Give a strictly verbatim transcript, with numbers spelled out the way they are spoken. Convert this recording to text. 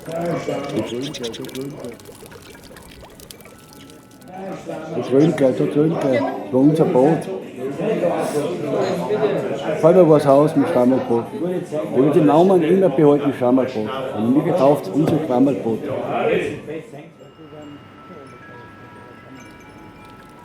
Das Röntgen, das Röntgen. Das Röntgen, das Röntgen. Das war unser Boot. Fällt mir was aus mit Schwammerlboot. Ich will den Namen immer behalten, Schwammerlboot. Und mir gekauft unser Schwammerlboot.